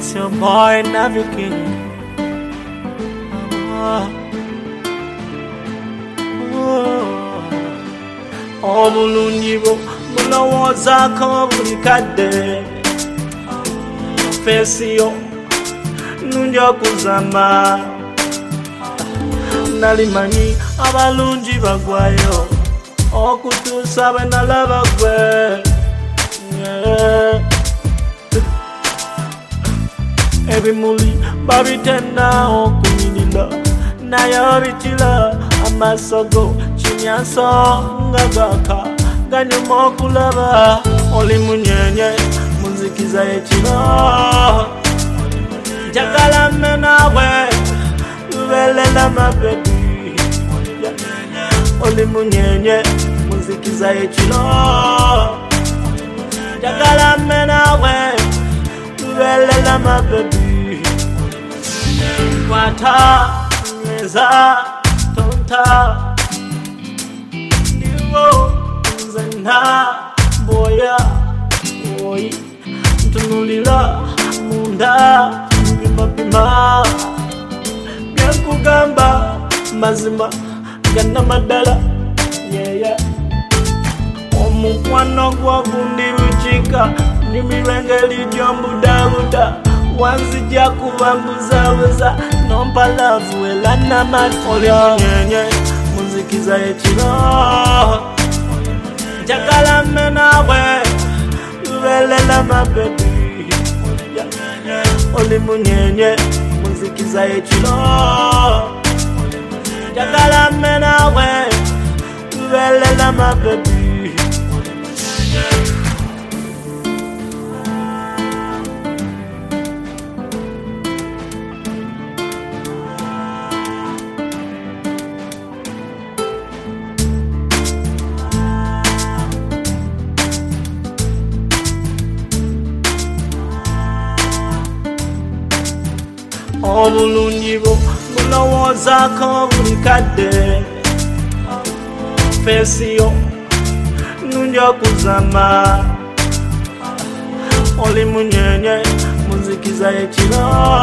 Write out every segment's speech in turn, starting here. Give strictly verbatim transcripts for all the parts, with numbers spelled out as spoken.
It's your boy Navi King. Oh, oh, obulungi bwo bulowoozaako buli kadde. Feesi yo nnungi okuzama. Nalimanyi abalungi bagwayo okutuusa bwe nalaba gwe. Yeah. Ebimuli babitenda okunyirira naye obitira amaaso go kinyanso nga gaka ganyuma okulaba. Oli munyenye munzikiza y'ekiro, njagala mme naawe lubeerera mabebi. Oli munyenye munzikiza y'ekiro, njagala mme naawe lubeerera mabebi. Kwata nyweza tonta ndiwo nzena boya oyi ntunulira munda mpimapima byenkugamba mazima gana madala. Yeya omukwano gwagundi lukika nimirengeri gyombudabuda wanzija kubambuzabuza nompa lavu era namati. Oli munyenye munzikiza y'ekiro, njagala mme naawe lubeerera mabebi. Oli munyenye munzikiza y'ekiro, njagala mme naawe lubeerera mabebi. Obulungi bwo bulowoozaako buli kadde. Feesi yo nnungi okuzama. Oli munyenye munzikiza y'ekiro,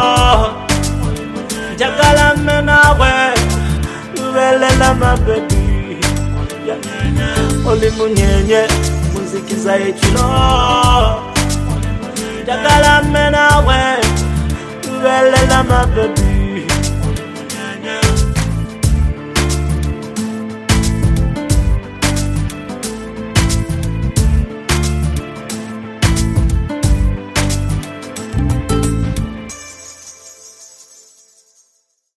njagala mme naawe lubeerera mabebi. Oli munyenye munzikiza y'ekiro, njagala mme naawe lubeerera mabebi.